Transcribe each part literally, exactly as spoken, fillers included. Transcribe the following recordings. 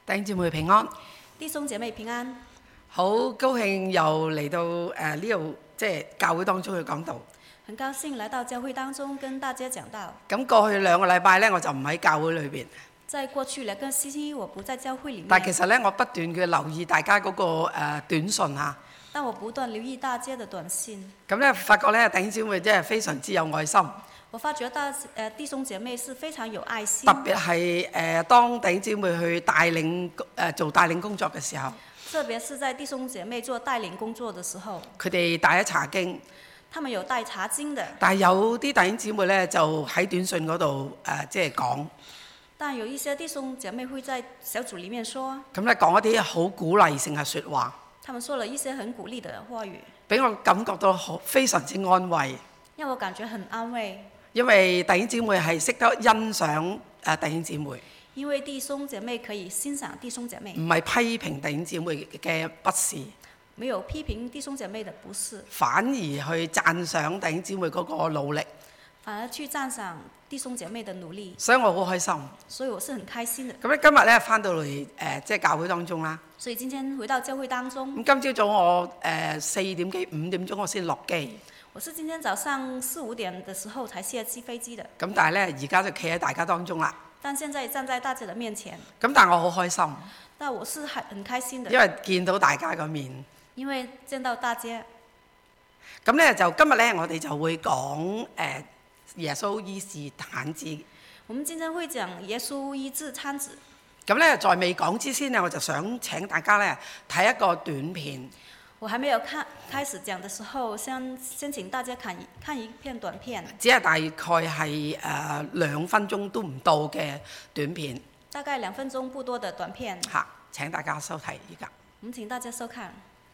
弟兄姊妹平安， 弟兄姐妹平安， 好高興又嚟到誒呢度，即係教會當中去講道。 很高興來到教會當中跟大家講道。 咁過去兩個禮拜咧，我就唔喺教會裏邊。 在過去兩個星期，我不在教會裡面。 但其實咧，我不斷嘅留意大家嗰、那個誒、呃、短信嚇。 但我不斷留意大家的短信。 咁咧，發覺咧弟兄姊妹真係非常之有愛心。 我發覺大誒弟兄姐妹是非常有愛心。 特別係誒、呃、當弟兄姊妹去帶領誒、呃、做帶領工作嘅時候。 特別是在弟兄姐妹做帶領工作的時候。 佢哋帶一查經。 他們有帶查經的。 但係有啲弟兄姊妹咧就喺短信嗰度誒即係講。 但有一些弟兄姐妹會在小組裡面說。 咁咧講一啲好鼓勵性嘅説話。 他們說了一些很鼓勵的話語。俾我感覺到好非常之安慰。 讓我感覺很安慰。 因為弟兄姊妹係識得欣賞誒弟兄姊妹。 因為弟兄姐妹可以欣賞弟兄姐妹。 唔係批評弟兄姊妹嘅不是。 沒有批評弟兄姐妹的不是。 反而去讚賞弟兄姊妹嗰個努力。 反而去讚賞弟兄姐妹的努力。 所以我好開心。 所以我是很開心的。 咁咧今日咧返到嚟誒即係教會當中啦。 所以今天回到教會當中。 咁今朝早我誒四點幾五點鐘我先落機。 我是今天早上四五點的時候才下機飛機的。 咁但係咧而家就企喺大家當中啦。 但現在站在大家的面前。 咁但係我好開心。 但我是很很開心的。 因為見到大家個面。 因為見到大家。 咁咧就今日咧我哋就會講誒耶穌醫治癱子。 我們今天會講耶穌醫治癱子。 咁咧在未講之前咧，我就想請大家咧睇一個短片。 我還沒有看開始講的時候，先先請大家看一看一片短片。 只係大概係誒兩分鐘都唔到嘅短片。 大概兩分鐘不多的短片。 嚇！請大家收睇而家。 我們請大家收看。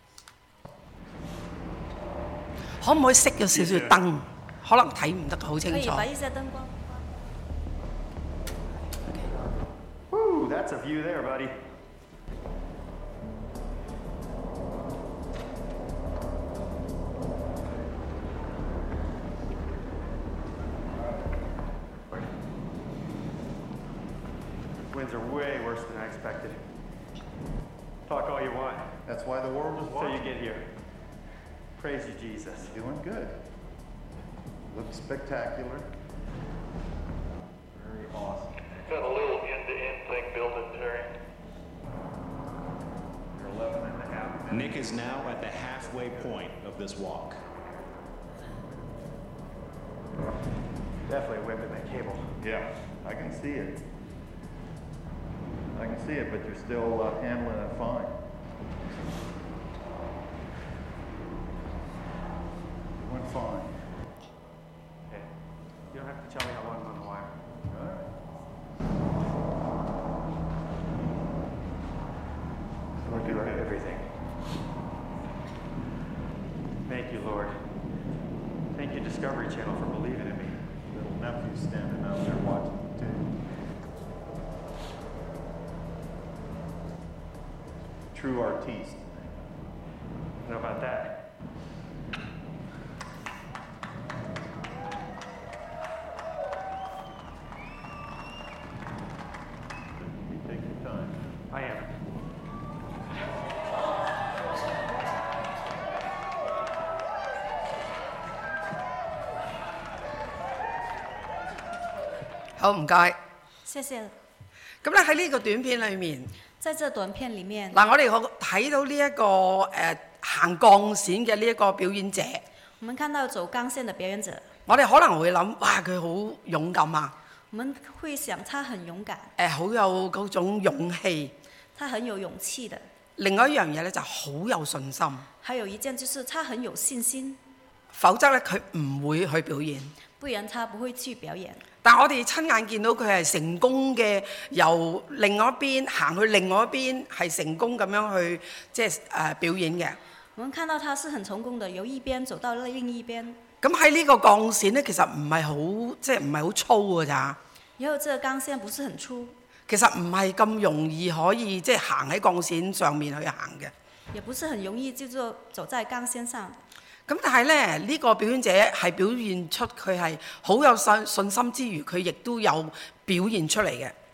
可唔可以熄咗少少燈？可能睇唔得好清楚。 可以把一些燈光。 Woo, that's a view there, buddy. Winds are way worse than I expected. Talk all you want. That's why the world is watching. Until you get here. Praise you, Jesus. Doing good. Looks spectacular. Very awesome. Got a little end-to-end thing built in, Terry. You're eleven and a half. Nick is now at the halfway point of this walk. Definitely whipping that cable. Yeah, I can see it. I can see it, but you're still uh, handling it fine. It went fine. Hey, you don't have to tell me how long I'm on the wire. All right. Lord, you are everything. Thank you, Lord. Thank you, Discovery Channel, for believing in me. Little nephew's standing out there watching too. True artiste. How about that? You take your time. I am. 好，唔該。 謝謝。 咁咧喺呢個短片裏面， 在這短片裡面， 嗱我哋好睇到呢、這、一個誒、呃、行鋼線嘅呢一個表演者。 我們看到走鋼線的表演者。 我哋可能會諗，哇佢好勇敢啊！ 我們會想他很勇敢。 誒好有嗰種勇氣。 他很有勇氣的。 另外一樣嘢咧就好有信心。 還有一件就是他很有信心。 否則咧佢唔會去表演。 不然他不會去表演。 但我哋親眼見到佢係成功嘅，由另外一邊行去另外一邊，係成功咁樣去即係誒表演嘅。 我們看到他是很成功的，由一邊走到另一邊。 咁喺呢個鋼線咧，其實唔係好即係唔係好粗㗎咋。 然後這個鋼線不是很粗。 其實唔係咁容易可以即係行喺鋼線上面去行嘅。 也不是很容易就做走在鋼線上。 咁但係咧，呢、這個表演者係表現出佢係好有信信心之餘，佢亦都有表現出嚟嘅。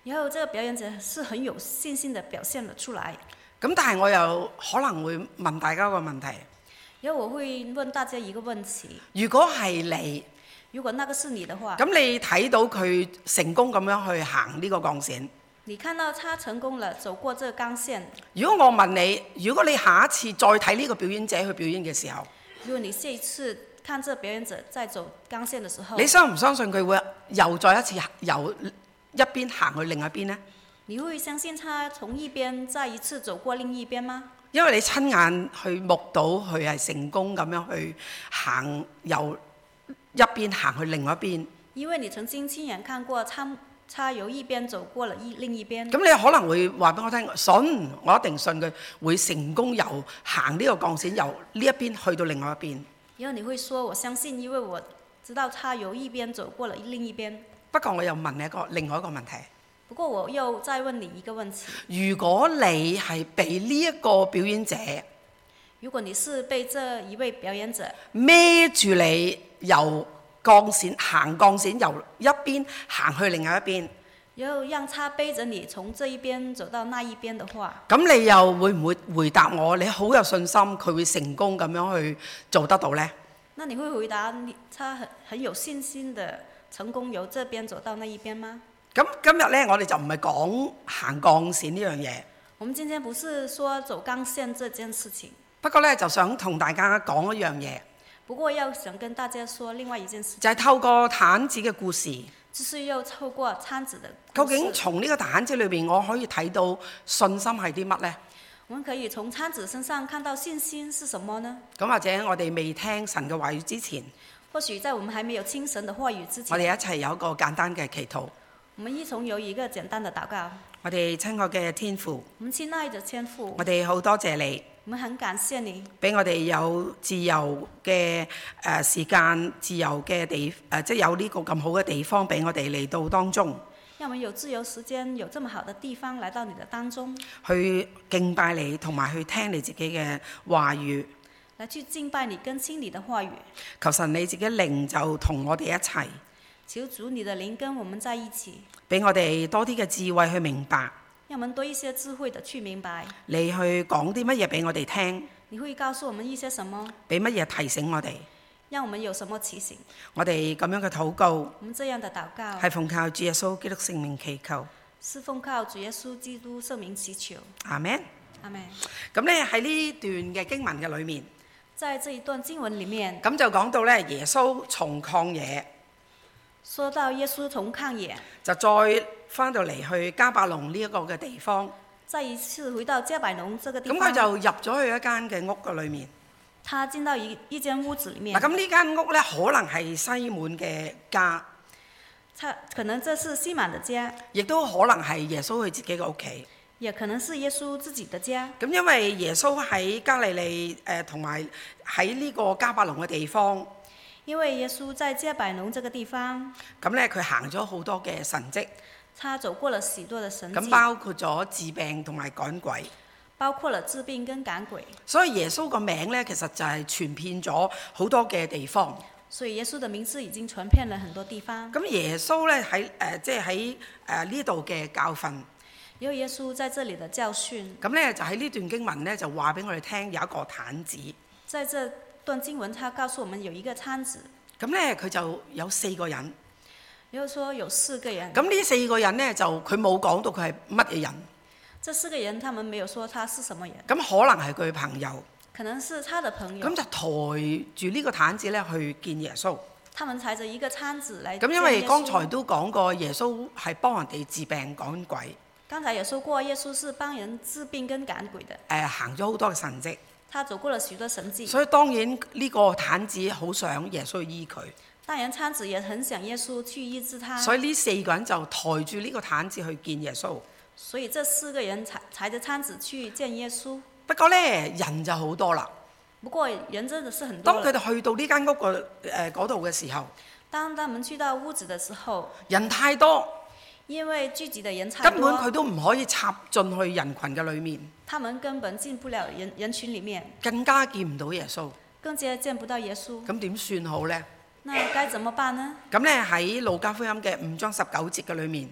然後這個表演者是很有信心地表現了出來。 咁但係我又可能會問大家一個問題： 然後我會問大家一個問題， 如果係你， 如果那個是你的話， 咁你睇到佢成功咁樣去行呢個鋼線， 你看到他成功了走過這個鋼線， 如果我問你，如果你下一次再睇呢個表演者去表演嘅時候， 如果你下一次看這表演者在走鋼線的時候， 你相唔相信佢會又再一次由一邊行去另一邊呢？ 你會相信他從一邊再一次走過另一邊嗎？ 因為你親眼去目睹佢係成功咁樣去行由一邊行去另外一邊。 因為你曾經親眼看過他他由一邊走過了一另一邊。 咁你可能會話俾我聽，信我一定信佢會成功由行呢個鋼線由呢一邊去到另外一邊。 然後你會說我相信，因為我知道他由一邊走過了另一邊。 不過我又問你一個另外一個問題。 不過我又再問你一個問題： 如果你係被呢一個表演者， 如果你是被這一位表演者孭住你由鋼線行鋼線由一邊行去另外一邊， 然後讓他背着你從這一邊走到那一邊的話， 咁你又會唔會回答我？你好有信心佢會成功咁樣去做得到呢？ 那你會回答你他很很有信心的成功由這邊走到那一邊嗎？ 咁今日呢，我哋就唔係講行鋼線呢樣嘢。 我們今天不是說走鋼線這件事情， 不過呢，就想同大家講一樣嘢， 不過要想跟大家說另外一件事情， 就係透過毯子嘅故事。 就是要透過癱子的究故事， 竟從呢個毯子裏邊，我可以睇到信心係啲乜呢？ 我們可以從癱子身上看到信心是什麼呢？ 咁或者我哋未聽神嘅話語之前， 或許在我們還沒有聽神的話語之前， 我哋一齊有一個簡單嘅祈禱。 我們一同有一個簡單的禱告。 我哋親愛嘅天父， 我們親愛的天父， 我哋好多謝你， 我們很感謝你， 俾我哋有自由嘅誒時間、自由嘅地誒，即係有呢個咁好嘅地方俾我哋嚟到當中， 讓我們有自由時間，有這麼好的地方來到你的當中， 去敬拜你，同埋去聽你自己嘅話語。 來去敬拜你，跟聽你的話語。 求神你自己靈就同我哋一齊， 求主你的靈跟我們在一起， 俾我哋多啲嘅智慧去明白， 讓我們多一些智慧的去明白。 你去講啲乜嘢俾我哋聽， 你會告訴我們一些什麼？ 俾乜嘢提醒我哋？ 讓我們有什麼提醒？ 我哋咁樣嘅禱告， 我們這樣的禱告係奉靠主耶穌基督聖名祈求， 是奉靠主耶穌基督聖名祈求。 阿們。 阿們。 咁咧喺呢段嘅經文嘅裏面， 在這一段經文裡面， 咁就講到咧耶穌從曠野說到耶穌從曠野， 就再翻到嚟去迦百農呢一個嘅地方， 再一次回到迦百農這個地方， 咁佢就入咗去一間嘅屋嘅裏面。 他進到一一間屋子裡面。 嗱，咁呢間屋咧可能係西滿嘅家， 他可能這是西滿的家， 亦都可能係耶穌佢自己嘅屋企。 也可能是耶穌自己的家。 咁因為耶穌喺加利利誒同埋喺呢個迦百農嘅地方， 因為耶穌在迦百農這個地方， 咁咧佢行咗好多嘅神蹟， 他走過了許多的神蹟， 咁包括咗治病同埋趕鬼。 包括了治病跟趕鬼。 所以耶穌個名咧，其實就係傳遍咗好多嘅地方。 所以耶穌的名字已經傳遍了很多地方。 咁耶穌咧喺誒即係喺誒呢度嘅教訓。 有耶穌在這裡的教訓。 咁咧就喺呢段經文咧就話俾我哋聽有一個毯子。 在這段經文，他告訴我們有一個癱子。 咁咧佢就有四個人。 也就是說有四個人。 咁呢四個人咧就佢冇講到佢係乜嘢人。 這四個人，他們沒有說他是什麼人。 咁可能係佢朋友。 可能是他的朋友。 咁就抬住呢個毯子咧去見耶穌。 他們抬着一個癱子來。 咁因為剛才都講過，耶穌係幫人哋治病趕鬼。 剛才也說過，耶穌是幫人治病跟趕鬼的。 誒，行咗好多嘅神蹟。 他走過了許多神蹟。 所以當然呢個癱子好想耶穌醫佢。 當然癱子也很想耶穌去醫治他。 所以呢四個人就抬住呢個癱子去見耶穌。 所以這四個人抬抬着癱子去見耶穌。 不過咧，人就好多啦。 不過人真的是很多。 當佢哋去到呢間屋個誒嗰度嘅時候， 當他們去到屋子嘅時候， 人太多。 因為聚集的人太多， 根本佢都唔可以插進去人群嘅裏面。 他們根本進不了人人群裡面， 更加見唔到耶穌。 更加見不到耶穌。 咁點算好呢？ 那該怎麼辦呢？ 咁咧喺路加福音嘅五章十九節嘅裏面，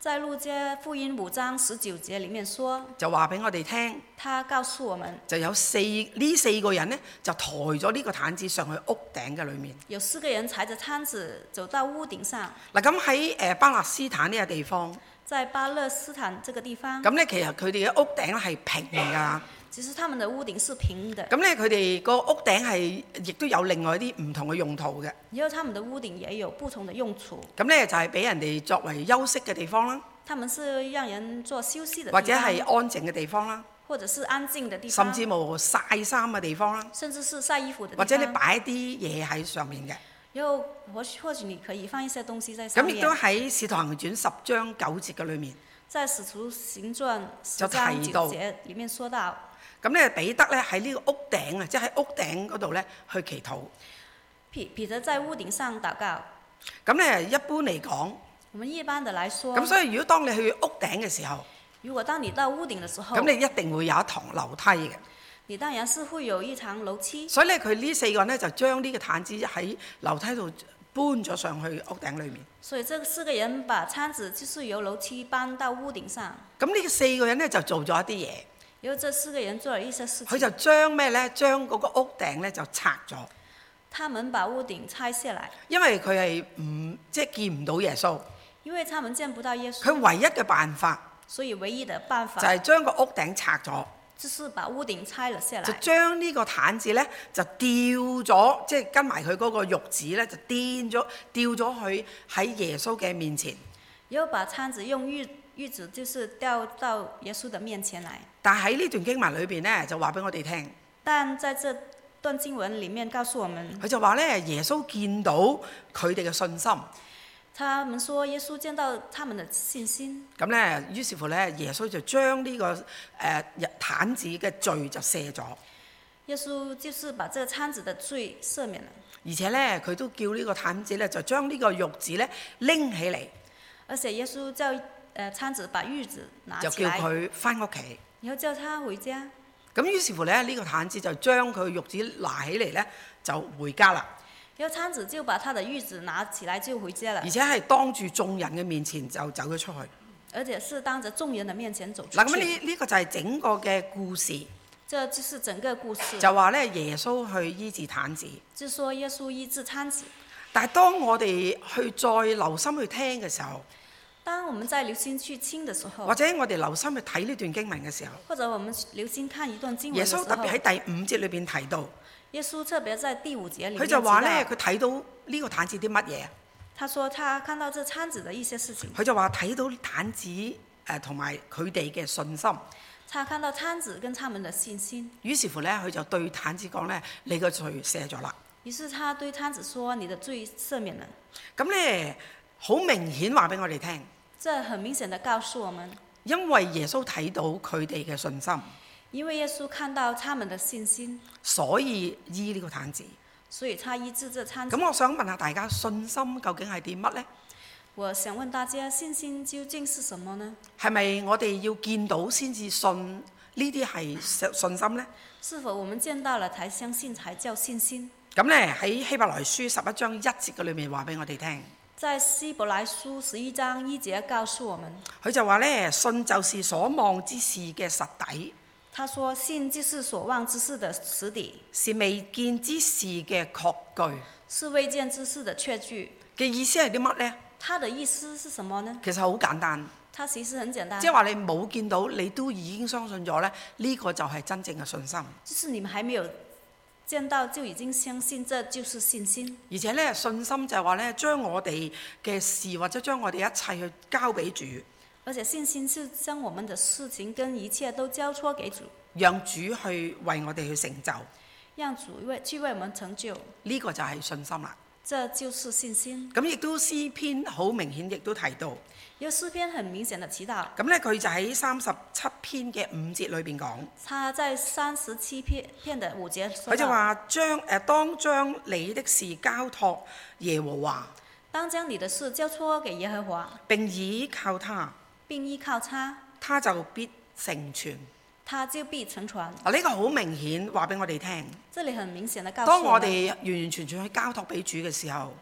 在路加福音五章十九節裡面說， 就話俾我哋聽， 他告訴我們就有四呢四個人呢，就抬咗呢個毯子上去屋頂嘅裏面。 有四個人踩着毯子走到屋頂上。 嗱，咁喺誒巴勒斯坦呢個地方， 在巴勒斯坦這個地方， 咁咧其實佢哋嘅屋頂咧係平㗎。 其實他們的屋頂是平的。 咁咧佢哋個屋頂係亦都有另外啲唔同嘅用途嘅。 然後他們的屋頂也有不同的用途。 咁咧就係俾人哋作為休息嘅地方啦。 他們是讓人做休息的地方， 或者係安靜嘅地方啦。 或者是安靜的地方。 甚至冇曬衫嘅地方啦。 甚至是曬衣服的地方。 或者你擺啲嘢喺上面嘅。 然後或許或許你可以放一些東西在上面。 咁亦都喺《使徒行傳》十章九節嘅裏面。 在《使徒行傳》十章九節裡面說到。 咁咧，彼得咧喺呢個屋頂啊，即係喺屋頂嗰度咧去祈禱。 彼彼得在屋頂上禱告。 咁咧一般嚟講， 我們一般的來說， 咁所以如果當你去屋頂嘅時候， 如果當你到屋頂嘅時候， 咁你一定會有一堂樓梯嘅。 你當然是會有一堂樓梯。 所以咧，佢呢四個人咧就將呢個毯子喺樓梯度搬咗上去屋頂裏面。 所以這四個人把毯子就是由樓梯搬到屋頂上。 咁呢四個人咧就做咗一啲嘢。 因為這四個人做了一些事情。 佢就將咩咧？將嗰個屋頂咧就拆咗。 他們把屋頂拆下來。 因為佢係唔即係見唔到耶穌。 因為他們見不到耶穌。 佢唯一嘅辦法。 所以唯一的辦法。 就係將個屋頂拆咗。 就是把屋頂拆了下來。 就將呢個毯子咧就吊咗，即係跟埋佢嗰個褥子咧就墊咗吊咗去喺耶穌嘅面前。 然後把毯子用褥褥子就是吊到耶穌的面前來。 但喺呢段經文裏邊咧，就話俾我哋聽。 但在這段經文裡面告訴我們， 佢就話咧，耶穌見到佢哋嘅信心。 他們說耶穌見到他們的信心。 咁咧，於是乎咧，耶穌就將呢、這個誒毯子嘅罪就赦咗。 耶穌就是把這個毯子的罪赦免了。 而且咧，佢都叫呢個毯子咧，就將呢個褥子咧拎起嚟。 而且耶穌叫誒毯子把褥子拿起來， 就叫佢翻屋企。 然後叫他回家。 咁於是乎咧，呢、這個毯子就將佢褥子拿起嚟咧，就回家啦。 然後毯子就把他的褥子拿起來就回家了。 而且係當住眾人嘅面前就走咗出去。 而且是當着眾人的面前走出去。 嗱，咁呢呢個就係整個嘅故事。 這就是整個故事。 就話咧，耶穌去醫治毯子。 就說耶穌醫治毯子。 但係當我哋去再留心去聽嘅時候， 當我們在留心去聽的時候， 或者我哋留心去睇呢段經文嘅時候， 或者我們留心看一段經文嘅時候， 耶穌特別喺第五節裏邊提到。 耶穌特別在第五節裡面， 佢就話咧，佢睇到呢個毯子啲乜嘢？ 他說他看到這毯子的一些事情。 佢就話睇到毯子誒同埋佢哋嘅信心。 他看到毯子跟他們的信心。 於是乎咧，佢就對毯子講咧：你個罪赦咗啦。 於是他對毯子說：你的罪赦免了。 咁咧，好明顯話俾我哋聽。 這很明顯地告訴我們， 因為耶穌睇到佢哋嘅信心。 因為耶穌看到他們的信心， 所以醫呢個毯子。 所以他醫治這毯子。 咁我想問下大家，信心究竟係啲乜呢？ 我想問大家，信心究竟是什麼呢？ 係咪我哋要見到先至信呢啲係信心呢？ 是否我們見到了才相信才叫信心？ 咁咧喺希伯來書十一章一節嘅裏面話俾我哋聽。 在希伯來書十一章一節告訴我們， 佢就話咧，信就是所望之事嘅實底。 他說：信就是所望之事的實底， 是未見之事嘅確據。 是未見之事的確據。 嘅意思係啲乜呢？ 他的意思是什麼呢？ 其實好簡單。 他其實很簡單。 即係話你冇見到，你都已經相信咗咧，呢個就係真正嘅信心。 就是你們還沒有見到就已經相信，這就是信心。 而且咧，信心就係話咧，將我哋嘅事或者將我哋一切去交俾主。 而且信心是將我們的事情跟一切都交託給主， 讓主去為我哋去成就， 讓主為去為我們成就。 呢個就係信心啦。 這就是信心。 咁亦都詩篇好明顯，亦都提到。 有詩篇很明顯的提到。 咁咧，佢就喺三十七篇嘅五節裏邊講。 他在三十七篇篇的五節說。 佢就話將誒當將你的事交託耶和華。 當將你的事交託給耶和華。 並倚靠他。 並依靠他， 他就必成全。 他就必成全。 啊，呢個好明顯話俾我哋聽。 這裡很明顯的告訴我們。 當我哋完完全全去交託俾主嘅時候，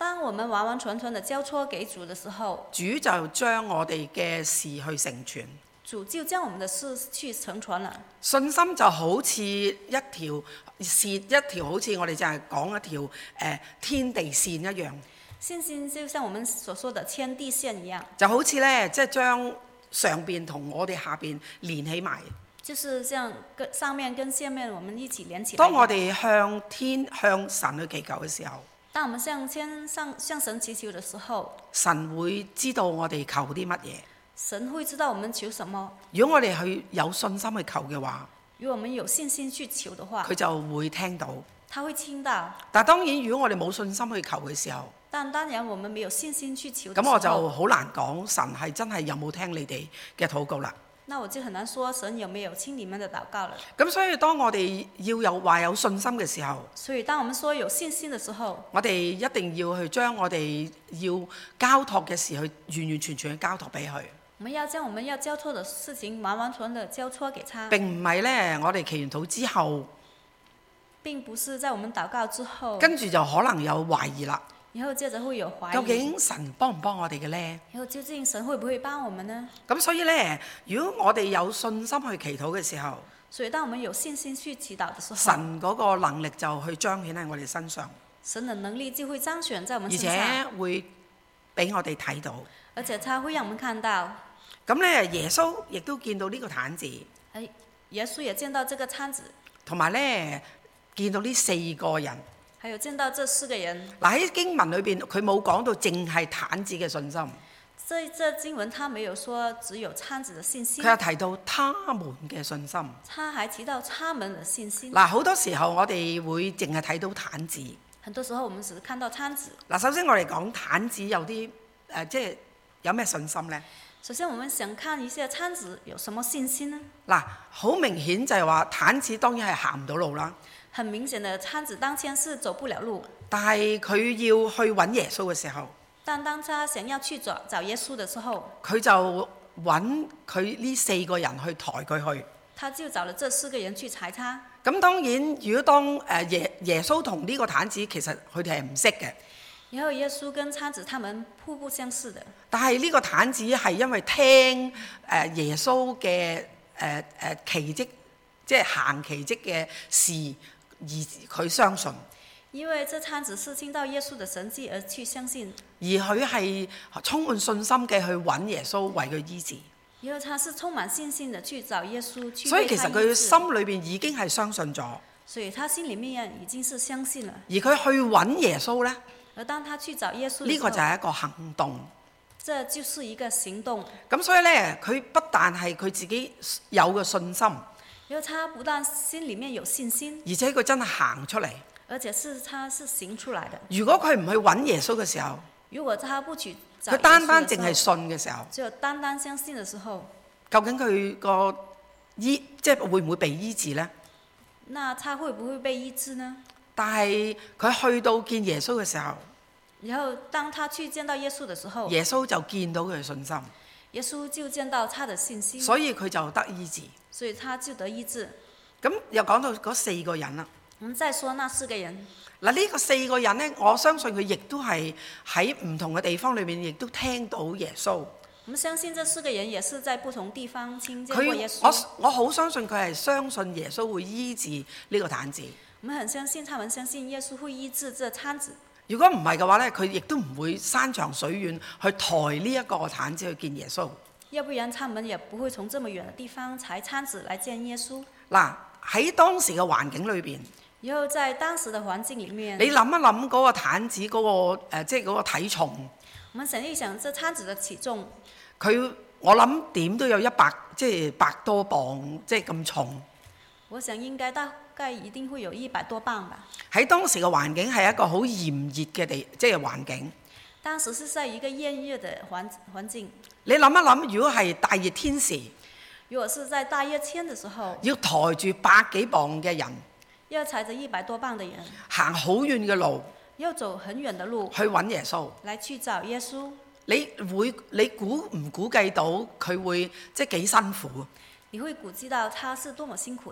當我們完完全全的交託給主的時候， 主就將我哋嘅事去成全。 主就將我們的事去成全了。 信心就好似一條線，一條好似我哋就係講一條誒、呃、天地線一樣。 信心就像我們所說的天地線一樣， 就好似咧，即係將上邊同我哋下邊連起埋。 就是像跟上面跟下面我們一起連起來。 當我哋向天向神去祈求嘅時候， 當我們向天上向神祈求的時候， 神會知道我哋求啲乜嘢。 神會知道我們求什麼。 如果我哋去有信心去求嘅話， 如果我們有信心去求的話， 佢就會聽到。 他會聽到。 但係當然，如果我哋冇信心去求嘅時候， 但當然我們沒有信心去求的時咁候， 我就好難講神係真係有冇聽你哋嘅禱告啦。 那我就很難說神有沒有聽你們的禱告了。 咁所以當我哋要有話有信心嘅時候， 所以當我們說有信心的時候， 我哋一定要去將我哋要交託嘅事去完完全全去交託俾佢。 我們要將我們要交託的事情完完全全的交託給他。 並唔係咧，我哋祈完禱之後， 並不是在我們禱告之後， 跟住就可能有懷疑啦。 然後接着會有懷疑。 究竟神幫唔幫我哋嘅咧？ 然後究竟神會不會幫我們呢？ 咁所以咧，如果我哋有信心去祈禱嘅時候， 所以當我們有信心去祈禱的時候， 神嗰個能力就去彰顯喺我哋身上， 神的能力就會彰顯在我們而身上， 且會俾我哋睇到。 而且他會讓我們看到。 咁咧，耶穌亦都見到呢個癱子， 誒，耶穌也見到這個癱子， 同埋咧見到呢四個人。 還有見到這四個人。 嗱，喺經文裏邊，佢冇講到淨係癱子嘅信心， 這這經文他沒有說只有癱子的信心， 佢有提到他們嘅信心。 他還提到他們的信心。 嗱，好多時候我哋會淨係睇到癱子。 很多時候我們只是看到癱子。 嗱，首先我哋講癱子有啲誒、呃，即係有咩信心呢？ 首先我們想看一下癱子有什麼信心呢？ 嗱，好明顯就係話癱子當然係行唔到路啦。 很明顯的，癱子當天是走不了路。 但係佢要去揾耶穌嘅時候， 但當他想要去找找耶穌的時候， 佢就揾佢呢四個人去抬佢去。 他就找了這四個人去抬他。 咁當然，如果當誒耶耶穌同呢個癱子，其實佢哋係唔識嘅。 然後耶穌跟癱子他們互不相識的。 但係呢個癱子係因為聽誒耶穌嘅誒誒奇蹟，即係行奇蹟嘅事。而佢相信， 因為這癱子是聽到耶穌的神蹟而去相信， 而佢係充滿信心嘅去揾耶穌為佢醫治。 因為他是充滿信心的去找耶穌去為他醫治。 所以其實佢心裏邊已經係相信咗。 所以他心裡面已經是相信了。 而佢去揾耶穌呢， 而當他去找耶穌， 呢個就係一個行動。 這就是一個行動。 咁所以呢，佢不但係佢自己有嘅信心。 因為他不但心裡面有信心， 而且佢真係行出嚟。 而且是他是行出來的。 如果佢唔去揾耶穌嘅時候， 如果他不去找佢單單淨係信嘅時候， 只有單單相信嘅時候， 究竟佢個醫即係會唔會被醫治呢？ 那他會不會被醫治呢？ 但係佢去到見耶穌嘅時候， 然後當他去見到耶穌嘅時候， 耶穌就見到佢嘅信心， 耶穌就見到他的信心， 所以佢就得醫治。 所以他就得醫治。 咁又講到嗰四個人啦。 我們再說那四個人。 嗱，呢個四個人呢，我相信佢亦都係喺唔同嘅地方裏面，亦都聽到耶穌。 我們相信這四個人也是在不同地方聽見過耶穌。 我我好相信佢係相信耶穌會醫治呢個癱子。 我們很相信，他們相信耶穌會醫治這癱子。 如果唔係嘅話呢，佢亦都唔會山長水遠去抬呢一個癱子去見耶穌。 要不然他們也不會從這麼遠的地方抬癱子來見耶穌。 嗱，喺當時嘅環境裏邊， 然後在當時的環境裡面， 你諗一諗嗰個癱子嗰、嗰個、呃、即係嗰個體重。 我們想一想，這癱子的體重， 佢我諗點都有一百即係百多磅，即係咁重。 我想應該大概一定會有一百多磅吧。 喺當時嘅環境係一個好炎熱嘅地，即係環境。 當時是在一個炎熱的環環境。 你諗一諗，如果係大熱天時， 如果是在大熱天的時候， 要抬住百幾磅嘅人， 要踩着一百多磅的人， 行好遠嘅路， 要走很遠的路去揾耶穌， 來去找耶穌， 你會你估唔估計到佢會即係幾辛苦？ 你會估計到他是多麼辛苦的？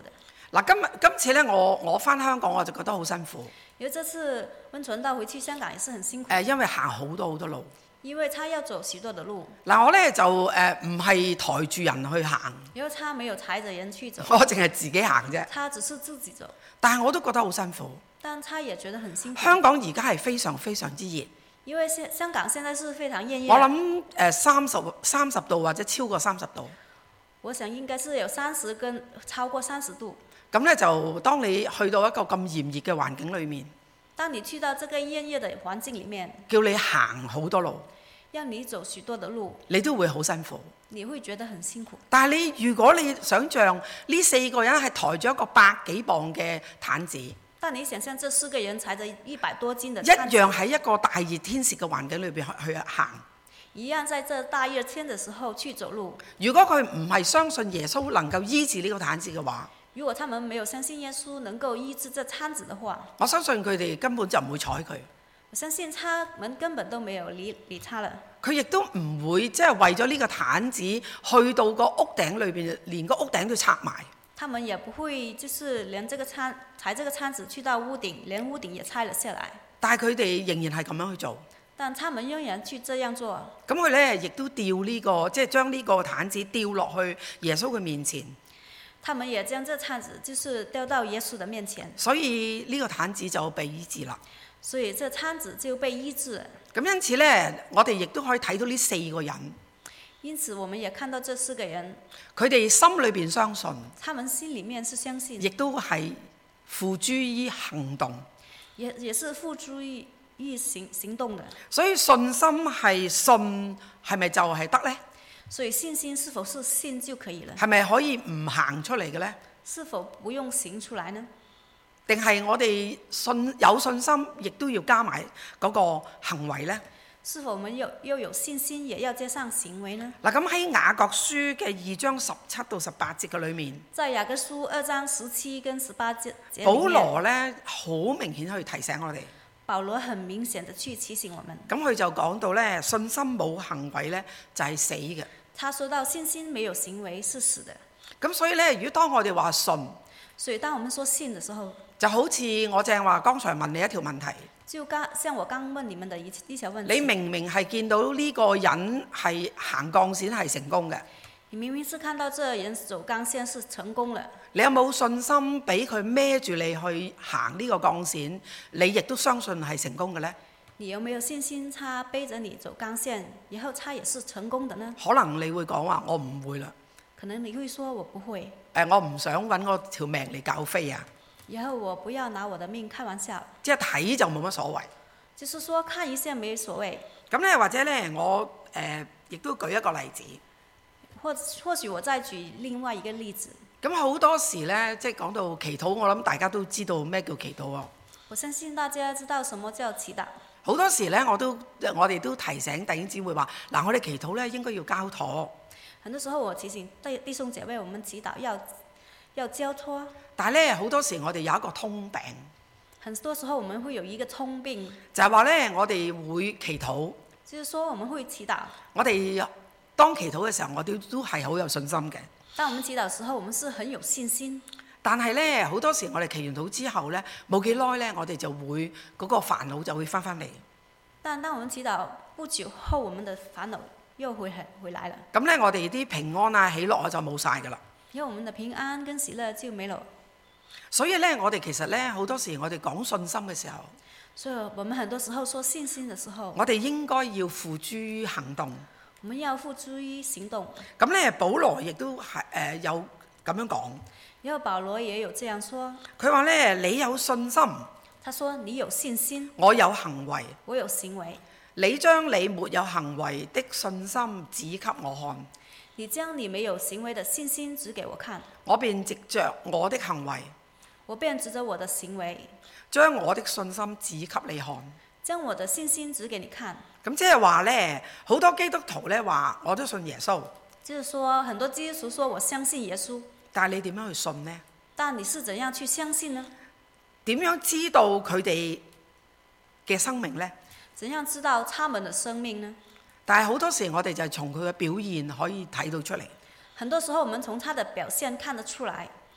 嗱，今日今次咧，我我翻香港我就覺得好辛苦。 因為這次溫傳道回去香港也是很辛苦。 誒，因為行好多好多路。 因為他要走許多的路。 嗱，我咧就誒唔係抬住人去行。 因為他沒有抬着人去走。 我淨係自己行啫。 他只是自己走。 但係我都覺得好辛苦。 但他也覺得很辛苦。 香港而家係非常非常之熱。 因為香香港現在是非常炎熱。 我諗誒三十三十度或者超過三十度。 我想應該是有三十跟超過三十度。 咁咧就當你去到一個咁炎熱嘅環境裏面， 當你去到這個炎熱的環境裡面， 叫你行好多路， 讓你走許多的路， 你都會好辛苦。 你會覺得很辛苦。 但係你如果你想像呢四個人係抬咗一個百幾磅嘅毯子， 但你想象這四個人抬着一百多斤的一樣喺一個大熱天時嘅環境裏邊去去行。 一樣在這大熱天的時候去走路。 如果佢唔係相信耶穌能夠醫治呢個癱子嘅話， 如果他們沒有相信耶穌能夠醫治這癱子的話， 我相信佢哋根本就唔會睬佢。 我相信他們根本都沒有理理他了。 佢亦都唔會即係為咗呢個癱子去到個屋頂裏邊，連個屋頂都拆埋。 他們也不會就是連這個癱抬這個癱子去到屋頂，連屋頂也拆了下來。 但係佢哋仍然係咁樣去做。 但他們仍然去這樣做。 咁佢咧亦都吊呢、這個，即係將呢個癱子吊落去耶穌嘅面前。 他們也將這癱子就是吊到耶穌的面前。 所以呢個癱子就被醫治啦。 所以這癱子就被醫治了。 咁因此咧，我哋亦都可以睇到呢四個人。 因此，我們也看到這四個人， 佢哋心裏邊相信， 他們心裡面是相信， 亦都係付諸於行動， 也也是付諸於於行行動的。 所以信心係信，係咪就係得呢？ 所以信心是否是信就可以了？ 係咪可以唔行出嚟嘅呢？ 是否不用行出來呢？ 定係我哋信有信心，亦都要加埋嗰個行為呢？ 是否我們又又有信心，也要加上行為呢？ 嗱，咁喺雅各書嘅二章十七到十八節嘅裏面， 在雅各書二章十七跟十八節， 保羅咧好明顯去提醒我哋。 保羅很明顯地去提醒我們。 咁佢就講到咧，信心冇行為咧就係死嘅。 他說到信心沒有行為是死的。 咁所以咧，如果當我哋話信， 所以當我們說信的時候， 就好似我正話剛才問你一條問題。 就剛像我剛問你們的一一條問題。 你明明係見到呢個人係行鋼線係成功嘅。 你明明是看到這人走鋼線是成功了。 你有冇信心俾佢孭住你去行呢個鋼線？你亦都相信係成功嘅呢？ 你有沒有信心，他背着你走鋼線，然後他也是成功的呢？ 可能你會講話我唔會啦。 可能你會說我不會。 誒，我唔想揾我條命嚟教飛啊！ 然後我不要拿我的命開玩笑。 即係睇就冇乜所謂。 就是說看一下沒所謂。 咁咧，或者咧，我誒亦、呃、都舉一個例子。 或或許我再舉另外一個例子。 咁好多時咧，即係講到祈禱，我諗大家都知道咩叫祈禱啊。 我相信大家知道什麼叫祈禱。 好多時咧，我都我哋都提醒弟兄姊妹話：嗱，我哋祈禱咧應該要交託。 很多時候我提醒弟弟兄姐妹，我們祈禱要要交託。 但係咧，好多時我哋有一個通病。 很多時候我們會有一個通病， 就係話咧，我哋會祈禱。 就是說我們會祈禱。 我哋當祈禱嘅時候，我哋都係好有信心嘅。 當我們祈禱嘅時候，我們是很有信心。 但係咧，好多時我哋祈完禱之後咧，冇幾耐咧，我哋就會嗰、那個煩惱就會翻返嚟。 但當我們祈禱不久後，我們的煩惱又會回來了。 咁咧，我哋啲平安啊、喜樂啊就冇晒㗎啦。 因為我們的平安跟喜樂就沒了。 所以咧，我哋其實咧好多時，我哋講信心嘅時候， 所以我們很多時候說信心嘅時候， 我哋應該要付諸於行動。 我們要付諸於行動。 咁咧，保羅亦都係誒有咁樣講。 因為保羅也有這樣說。 佢話咧：你有信心。 他說：你有信心。 我有行為。 我有行為。 你將你沒有行為的信心指給我看。 你將你沒有行為的信心指給我看。 我便藉着我的行為。 我便指着我的行為， 將我的信心指給你看。 將我的信心指給你看。 咁即係話咧，好多基督徒咧話我都信耶穌。 就是說，很多基督徒說我相信耶穌。 但係你點樣去信呢？ 但你是怎樣去相信呢？ 點樣知道佢哋嘅生命呢？ 怎樣知道他們的生命呢？ 但係好多時我哋就係從佢嘅表現可以睇到出嚟。 很多時候我們從他的表現看得出來。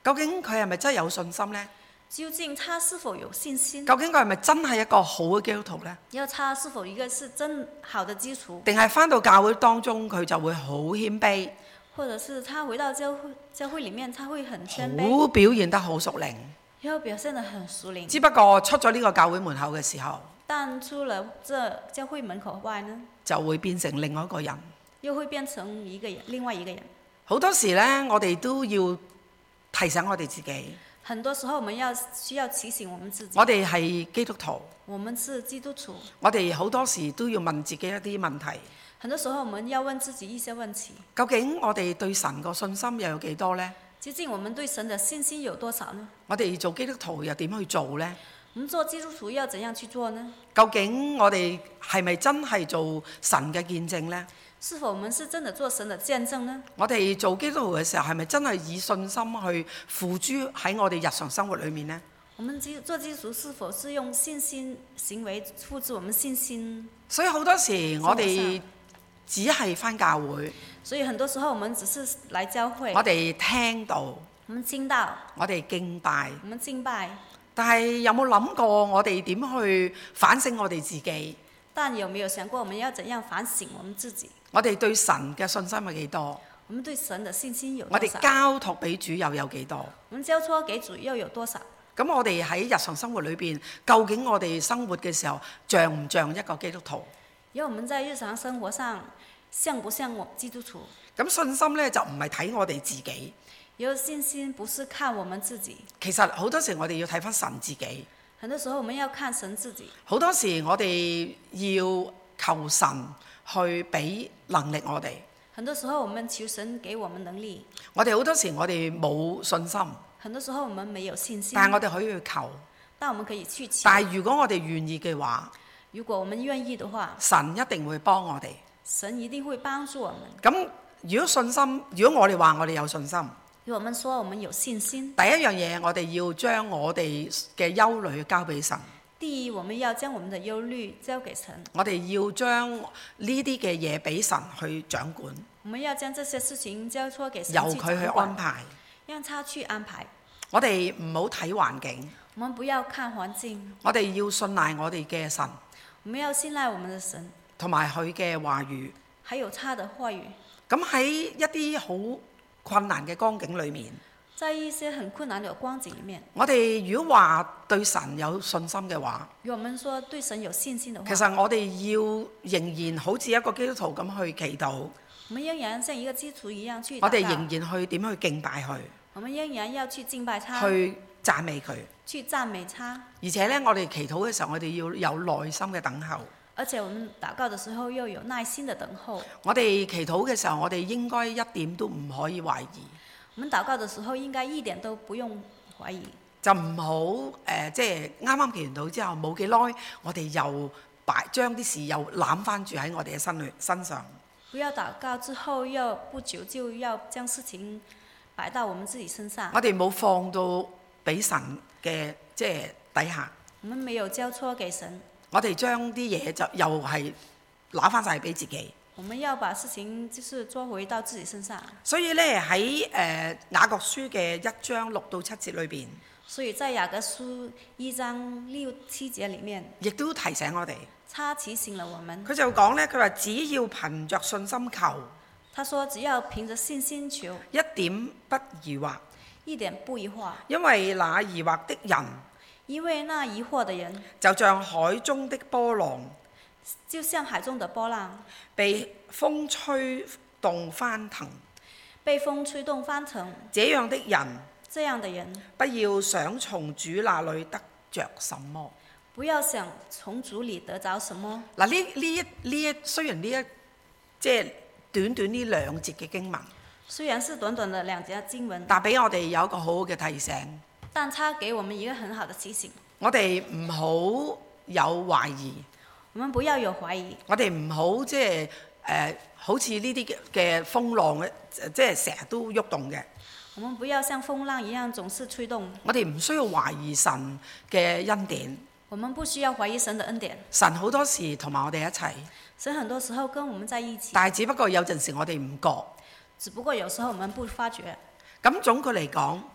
究竟佢係咪真係有信心呢？ 究竟他是否有信心？ 究竟佢係咪真係一個好嘅基督徒呢？ 要他是否一個是真好的基礎？ 定係返到教會當中佢就會好謙卑， 或者是他回到教會教會裡面，他會很謙好卑， 表現得好屬靈。 要表現得很屬靈。 只不過出咗呢個教會門口嘅時候， 但出了這教會門口外呢， 就會變成另外一個人。 又會變成一個人，另外一個人。 好多時呢，我哋都要提醒我哋自己， 很多時候我們要需要提醒我們自己， 我哋係基督徒， 我們是基督徒。 我哋好多時都要問自己一啲問題。 很多時候我們要問自己一些問題。 究竟我哋對神個信心又有幾多呢？ 究竟我們對神的信心有多少呢？ 我哋做基督徒又點去做呢？ 我們做基督徒要怎樣去做呢？ 究竟我哋係咪真係做神嘅見證呢？ 是否我們是真的做神的見證呢？ 我哋做基督徒嘅時候係咪真係以信心去付諸喺我哋日常生活裏面呢？ 我們做基督徒是否是用信心行為付諸我們信心？ 所以好多時我哋只係返教會， 所以很多時候我們只是來教會， 我哋聽到， 我們聽到， 我哋敬拜， 我們敬拜。 但係有冇諗過我哋點去反省我哋自己？ 但有沒有想過我們要怎樣反省我們自己？ 我哋對神嘅信心係幾多？ 我們對神的信心有我多少？ 哋交託俾主又有幾多？ 我們交託給主又有多少？ 咁我哋喺日常生活裏邊，究竟我哋生活嘅時候像唔像一個基督徒？ 因為我們在日常生活上像不像我基督徒？ 咁信心咧就唔係睇我哋自己。 有信心不是看我們自己， 其實好多時我哋要睇返神自己。 很多時候我們要看神自己。 好多時我哋要求神去俾能力我哋。 很多時候我們求神給我們能力。 我哋好多時我哋冇信心。 很多時候我們沒有信心。 但係我哋可以去求。 但我們可以去求。 但係如果我哋願意嘅話， 如果我們願意的話， 神一定會幫我哋。 神一定會幫助我們。 咁如果信心，如果我哋話我哋有信心， 如果我們說我們有信心， 第一樣嘢我哋要將我哋嘅憂慮交俾神。 第一，我們要將我們的憂慮交給神。 我哋要將呢啲嘅嘢俾神去掌管。 我們要將這些事情交託給神， 由佢去安排， 讓他去安排。 我哋唔好睇環境， 我們不要看環境。 我哋要信賴我哋嘅神， 我們要信賴我們的神， 同埋佢嘅話語， 還有他的話語。 咁喺一啲好困難嘅光景裏面， 在一些很困難的光景裡面， 我哋如果話對神有信心嘅話， 如果我們說對神有信心的話， 其實我哋要仍然好似一個基督徒咁去祈禱， 我們仍然像一個基督徒一樣去禱告， 我哋仍然去點去敬拜佢， 我們仍然要去敬拜他， 去讚美佢， 去讚美他。 而且咧，我哋祈禱嘅時候，我哋要有耐心嘅等候。 而且我們禱告的時候又有耐心的等候。 我哋祈禱嘅時候，我哋應該一點都唔可以懷疑。 我們禱告的時候應該一點都不用懷疑。 就唔好誒，即係啱啱祈完禱之後冇幾耐，我哋又擺將啲事又攬翻住喺我哋嘅身裏身上。 不要禱告之後又不久就要將事情擺到我們自己身上。 我哋冇放到俾神嘅即係底下。 我們沒有交託給神。 我哋將啲嘢就又係攞翻晒俾自己。 我們要把事情就是捉回到自己身上。 所以咧喺誒雅各書嘅一章六到七節裏邊， 所以在雅各書一章六七節裡面， 亦都提醒我哋。 他提醒了我們。 佢就講咧，佢話只要憑着信心求。 他說只要憑着信心求， 一點不疑惑。 一點不疑惑。 因為那疑惑的人， 因為那疑惑的人， 就像海中的波浪， 就像海中的波浪， 被風吹動翻騰。 被風吹動翻騰。 這樣的人， 這樣的人， 不要想從主那裏得着什麼。 不要想從主裏得着什麼。 嗱，呢呢一呢一雖然呢一即係短短呢兩節嘅經文， 雖然是短短的兩節經文， 但俾我哋有一個好好嘅提醒。 但他給我們一個很好的提醒。 我哋唔好有懷疑。 我們不要有懷疑。 我哋唔好即係誒，好似呢啲嘅風浪嘅，即係成日都喐動嘅。 我們不要像風浪一樣總是吹動。 我哋唔需要懷疑神嘅恩典。 我們不需要懷疑神的恩典。 神好多時同埋我哋一齊。 神很多時候跟我們在一起。 但係只不過有陣時我哋唔覺。 只不過有時候我們不發覺。 咁總括嚟講，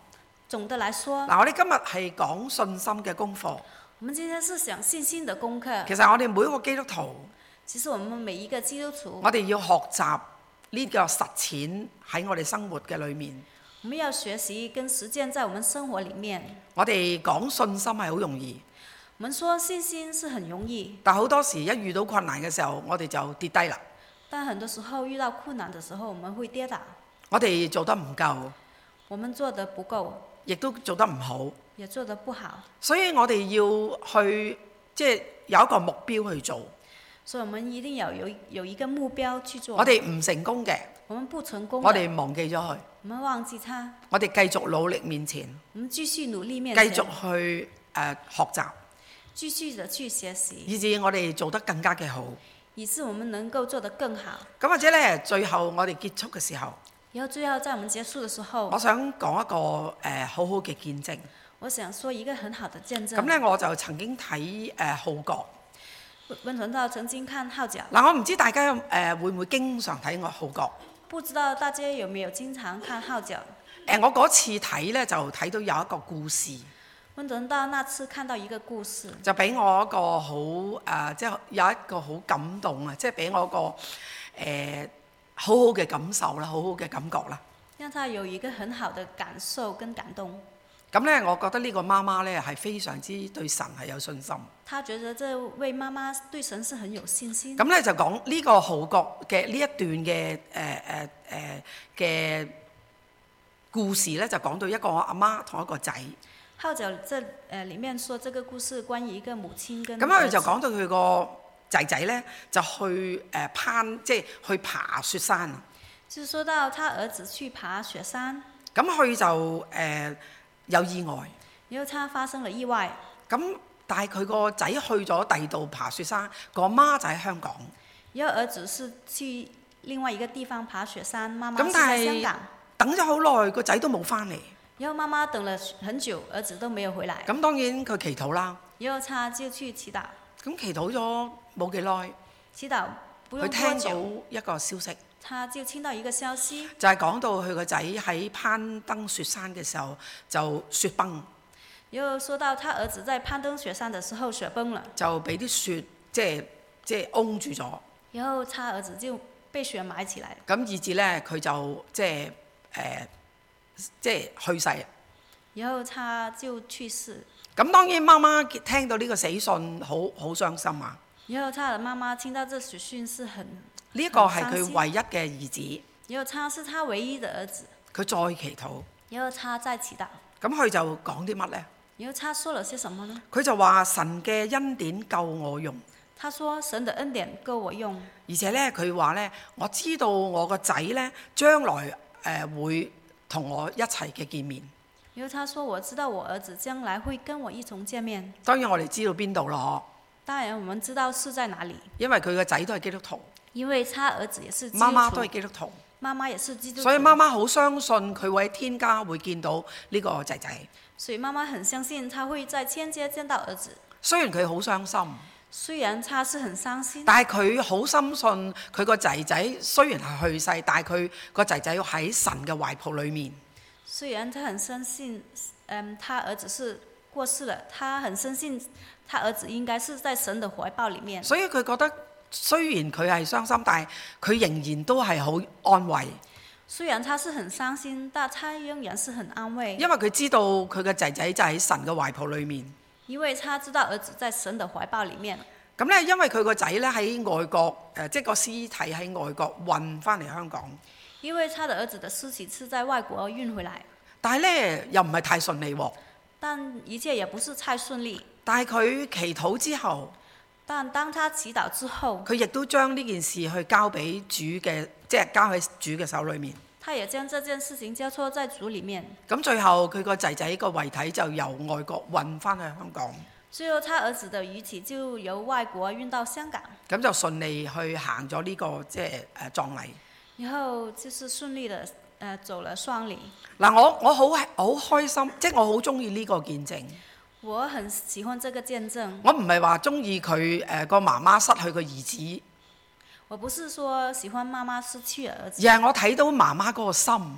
總的來說， 嗱，我哋今日係講信心嘅功課。 我們今天是講信心的功課。 其實我哋每一個基督徒， 其實我們每一個基督徒， 我哋要學習呢個實踐喺我哋生活嘅裏面。 我們要學習跟實踐在我們生活裡面。 我哋講信心係好容易， 我們說信心是很容易， 但好多時一遇到困難嘅時候，我哋就跌低啦。 但很多時候遇到困難的時候，我們會跌倒。 我哋做得唔夠， 我們做得不夠， 亦都做得唔好， 也做得不好。 所以我哋要去即係有一個目標去做。 所以我們一定要有有一個目標去做。 我哋唔成功嘅， 我們不成功， 我哋忘記咗佢， 我們忘記他， 我哋繼續努力面前， 我們繼續努力面前， 繼續去誒、呃、學習， 繼續的去學習， 以至我哋做得更加嘅好。 以致我們能夠做得更好。 咁或者咧，最後我哋結束嘅時候， 然後最後在我們結束的時候， 我想講一個誒、呃、好好嘅見證。 我想說一個很好的見證。 咁咧，我就曾經睇誒、呃《號角》。 溫傳道曾經看《號角》。 嗱，我唔知大家誒、呃、會唔會經常睇我《號角》？ 不知道大家有沒有經常看《號角》？誒、 呃，我嗰次睇咧就睇到有一個故事。 溫傳道那次看到一個故事， 就俾我一個好誒、呃，即係有一個好感動啊！即係俾我一個誒、呃、好好嘅感受啦，好好嘅感覺啦。 讓他有一個很好的感受跟感動。 咁咧，我覺得呢個媽媽咧係非常之對神係有信心。 他覺得這位媽媽對神是很有信心。 咁咧就講呢個號角嘅呢一段嘅誒誒誒嘅故事咧，就講到一個阿媽同一個仔。 號角這誒裡面說這個故事關於一個母親跟咁佢就講到佢個仔仔咧就去誒攀，即係去爬雪山啊。 就說到他兒子去爬雪山。 咁佢就誒、呃、有意外。 然後他發生了意外。 咁但係佢個仔去咗第二度爬雪山，個媽就喺香港。 然後兒子是去另外一個地方爬雪山，媽媽是在香港。 等咗好耐，個仔都冇翻嚟。 然後媽媽等了很久，兒子都沒有回來。 咁當然佢祈禱啦。 然後他就去祈禱。 咁祈禱咗冇幾耐， 祈禱不用多久， 佢聽到一個消息。 他就聽到一個消息， 就係講到佢個仔喺攀登雪山嘅時候就雪崩。 又說到他兒子在攀登雪山的時候雪崩了， 就俾啲雪即係即係擁住咗。 然後他兒子就被雪埋起來。 咁以至咧佢就即係誒、呃、即係去世。 然後他就去世。 咁當然媽媽聽到呢個死訊好好傷心啊。 然後他的媽媽聽到這死訊是很呢一個係佢唯一嘅兒子。 然後他是他唯一的兒子。 佢再祈禱。 然後他再祈禱。 咁佢就講啲乜咧？ 然後他說了些什麼呢？ 佢就話神嘅恩典夠我用。 他說神的恩典夠我用。 而且咧，佢話咧，我知道我個仔咧將來誒、呃、會同我一齊嘅見面。 然後他說我知道我兒子將來會跟我一同見面。 當然我哋知道邊度咯。 當然我們知道是在哪裡。 因為佢個仔都係基督徒。 因為他兒子也是基督徒。 媽媽都係基督徒。 媽媽也是基督徒。 所以媽媽好相信佢會喺天家會見到呢個仔仔。 所以媽媽很相信他會在天街見到兒子。 雖然佢好傷心。 雖然他是很傷心。 但係佢好深信佢個仔仔雖然係去世，但係佢個仔仔要喺神嘅懷抱裡面。 雖然他很相信，嗯，他兒子是過世了，他很相信他兒子應該是在神的懷抱裡面。 所以佢覺得雖然佢係傷心，但係佢仍然都係好安慰。 雖然他是很傷心，但他仍然是很安慰。 因為佢知道佢嘅仔仔就喺神嘅懷抱裡面。 因為他知道兒子在神的懷抱裡面。 咁咧，因為佢個仔咧喺外國，誒，即係個屍體喺外國運翻嚟香港。 因為他的兒子的屍體是在外國運回來。 但係咧，又唔係太順利喎。 但一切也不是太順利。 但係佢祈禱之後， 但當他祈禱之後， 佢亦都將呢件事去交俾主嘅，即係交喺主嘅手裏面。 他也將這件事情交託在主裡面。 咁最後佢個仔仔個遺體就由外國運翻去香港。 最後他兒子的遺體就由外國運到香港。 咁就順利去行咗呢個即係誒葬禮。 然後就是順利的誒、呃、走了喪禮。 嗱，我我好好開心，即係我好中意呢個見證。 我很喜歡這個見證。 我唔係話中意佢誒個媽媽失去個兒子。 我不是說喜歡媽媽失去兒子。 而係我睇到媽媽嗰個心。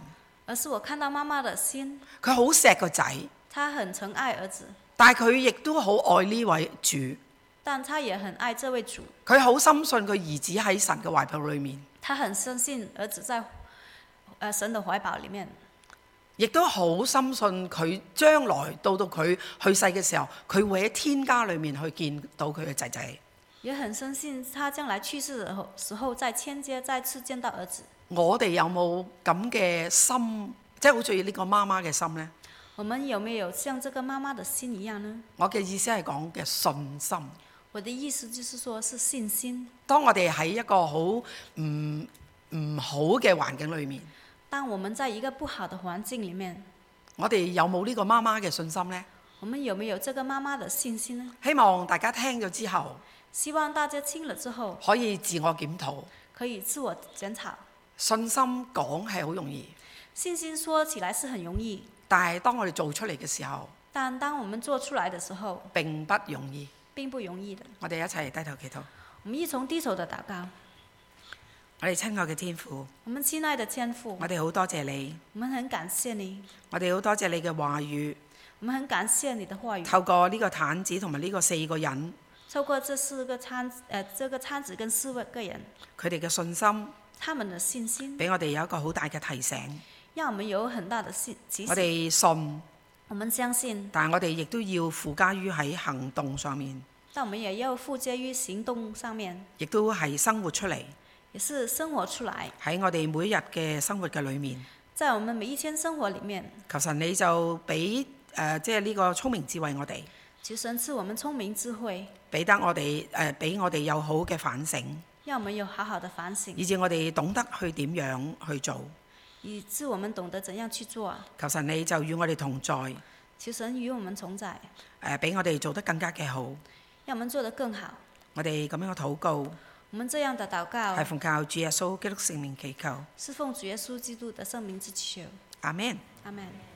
而是我看到媽媽的心， 佢好錫個仔， 她很疼愛兒子， 但係佢亦都好愛呢位主。 但她也很愛這位主。 佢好深信佢兒子喺神嘅懷抱裏面， 她很相信兒子在、呃、神的懷抱裡面， 亦都好深信佢將來到到佢去世嘅時候，佢會喺天家裏面去見到佢嘅仔仔。 也很相信他將來去世的時候，在天街再次見到兒子。 我哋有冇咁嘅心，即係好似呢個媽媽嘅心呢？ 我們有沒有像這個媽媽的心一樣呢？ 我嘅意思係講嘅信心。 我的意思就是說是信心。 當我哋喺一個好唔唔好嘅環境裏面， 當我們在一個不好的環境裡面， 我哋有冇呢個媽媽嘅信心呢？ 我們有沒有這個媽媽的信心呢？ 希望大家聽咗之後， 希望大家聽了之後可以自我檢討， 可以自我檢討。 信心講係好容易， 信心說起來是很容易， 但係當我哋做出嚟嘅時候， 但當我們做出來的時候並不容易。 並不容易的。 我哋一齊低頭祈禱。 我們一同低頭的禱告。 我哋親愛嘅天父， 我們親愛的天父， 我哋好多謝你， 我們很感謝你， 我哋好多謝你嘅話語， 我們很感謝你的話語。 透過呢個毯子同埋呢個四個人， 透過這四個攤，呃，這個攤子跟四個人， 佢哋嘅信心， 他們的信心， 俾我哋有一個好大嘅提醒。 讓我們有很大的信提醒。 我哋信， 我們相信， 但係我哋亦都要附加於喺行動上面， 但我們也要附加於行動上面， 亦都係生活出嚟也是生活出來喺我哋每一日嘅生活嘅裏面。 在我們每一天生活裡面， 求神你就俾誒即係呢個聰明智慧我哋， 求神賜我們聰明智慧， 俾得我哋誒俾我哋有好嘅反省， 讓我們有好好的反省， 以致我哋懂得去點樣去做。 以致我們懂得怎樣去做。 求神你就與我哋同在， 求神與我們同在， 誒俾我哋做得更加嘅好。 讓我們做得更好。 我哋咁樣嘅禱告我們這樣的禱告係奉靠主耶穌基督聖名祈求。 是奉主耶穌基督的聖名之求。 阿們。 阿們。